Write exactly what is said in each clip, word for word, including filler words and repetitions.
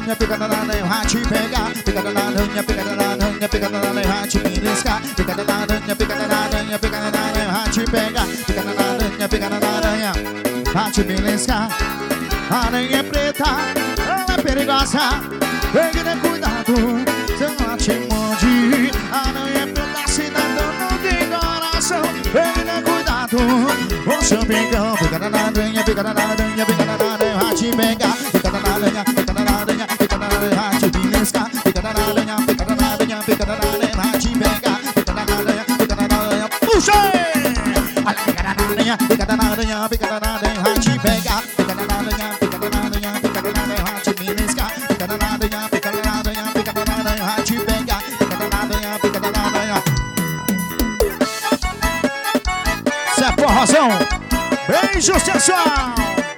aranha, pica na aranha, vai te pegar. Pica na aranha, pica na aranha, pica na aranha, vai te beliscar. Pica na aranha, pica na aranha, pica na aranha, vai te pegar. Pica na aranha, pica na aranha, vai te beliscar. Aranha é preta, ela é perigosa. Tem que ter cuidado, se ela te morde. Aranha é preta, cidadão, não tem coração. Tem que ter cuidado, o seu pegão. Pica na aranha, pica na aranha, pica na aranha, vai te pegar. Pica na aranha, pica na aranha, pica na aranha, vai te beliscar. Pica na aranha, pica na aranha, pica na aranha, vai te pegar. Pica na aranha, pica na aranha, puxa! Olha, pica na aranha, pica na aranha, pica na aranha, vai te pegar. Pica na aranha, pica na aranha, pica na aranha, vai te beliscar. Pica na aranha, pica na aranha, pica na aranha, vai te pegar. Pica na aranha, pica na aranha. Isso é forrozão. Beijo, sensual.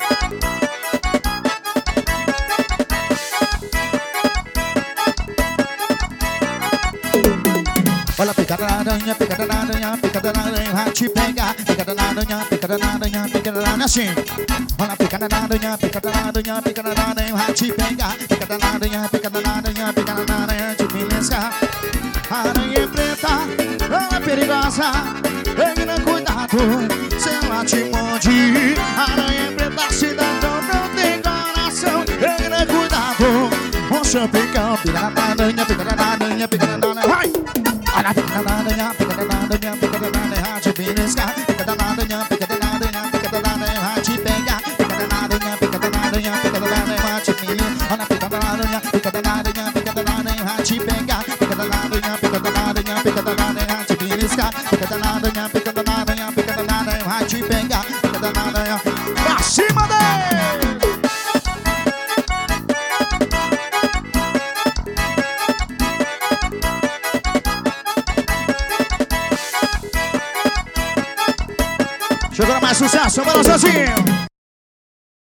Olha, pica da aranha, pica da aranha, pica da aranha, vai te pegar. Pica da aranha, pica da aranha, pica da aranha, assim. Olha, pica da aranha, pica da aranha, pica da aranha, vai te pegar. Pica da aranha, pica da aranha, pica da aranha, te beliscar. Aranha é preta, ela é perigosa. Tem que ter cuidado, se ela te morde. Aranha é preta, cidadão, não tem coração. Tem que ter cuidado, o seu picão. Pica da aranha, pica da aranha, pica da aranha, vai! Olha, pica da aranha, pica da aranha, pica da aranha, vai te beliscar. Pica da aranha, pica da aranha, pica da aranha, vai te pegar. Pica da aranha, pica da aranha, pica da aranha, vai te beliscar. Olha, pica da aranha, pica da aranha, pica da aranha, vai te pegar. Pica da aranha, pica da aranha, pica da aranha, vai te beliscar. Pica da aranha, pica da aranha, pica da aranha, vai te pegar. Pica da aranha, pra cima dele! Chegou mais sucesso, bora sozinho!